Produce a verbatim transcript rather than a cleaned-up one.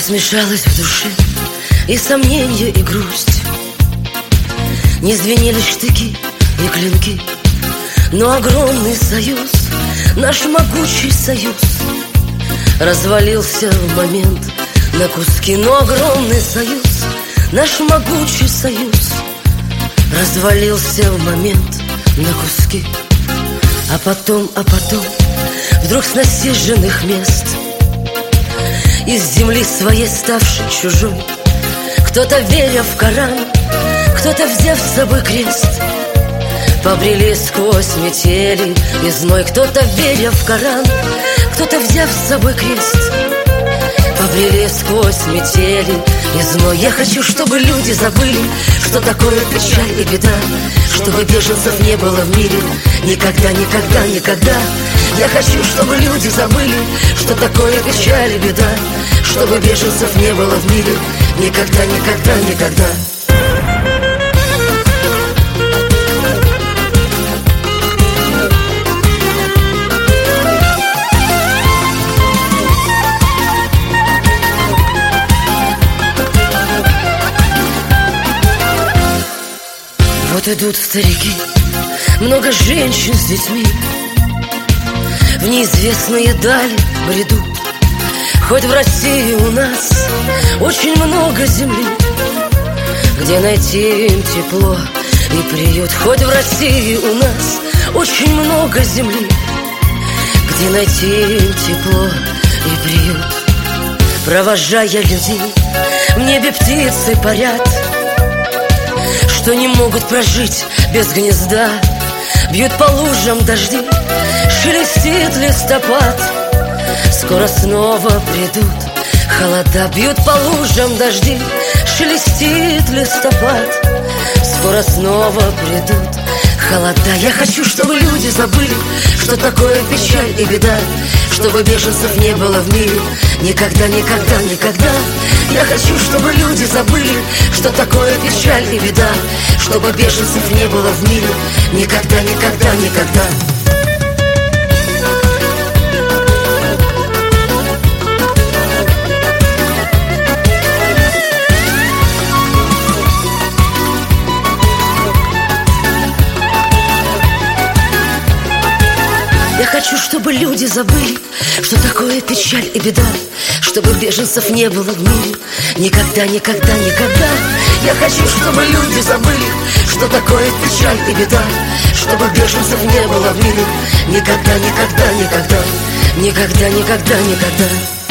смешалось в душе и сомненье, и грусть. Не звенели штыки и клинки, но огромный союз, наш могучий союз, развалился в момент на куски. Но огромный союз, наш могучий союз, развалился в момент на куски. А потом, а потом, вдруг с насиженных мест, из земли своей ставшей чужой, кто-то, веря в Коран, кто-то, взяв с собой крест, побрели сквозь метели и зной. Кто-то, веря в Коран, кто-то, взяв с собой крест, побрели сквозь метели и зной. Я хочу, чтобы люди забыли, что такое печаль и беда, чтобы беженцев не было в мире никогда, никогда, никогда. Я хочу, чтобы люди забыли, что такое печаль и беда, чтобы беженцев не было в мире никогда, никогда, никогда. Вот идут старики, много женщин с детьми, в неизвестные дали бредут. Хоть в России у нас очень много земли, где найти им тепло и приют. Хоть в России у нас очень много земли, где найти им тепло и приют. Провожая людей, в небе птицы парят, что не могут прожить без гнезда. Бьют по лужам дожди, шелестит листопад, скоро снова придут холода. Бьют по лужам дожди, шелестит листопад, скоро снова придут холода. Я хочу, чтобы люди забыли, что такое печаль и беда, чтобы беженцев не было в мире никогда, никогда, никогда. Я хочу, чтобы люди забыли, что такое печаль и беда, чтобы беженцев не было в мире никогда, никогда, никогда. Я хочу, чтобы люди забыли, что такое печаль и беда, чтобы беженцев не было в мире никогда, никогда, никогда. Я хочу, чтобы люди забыли, что такое печаль и беда, чтобы беженцев не было в мире никогда, никогда, никогда, никогда, никогда, никогда.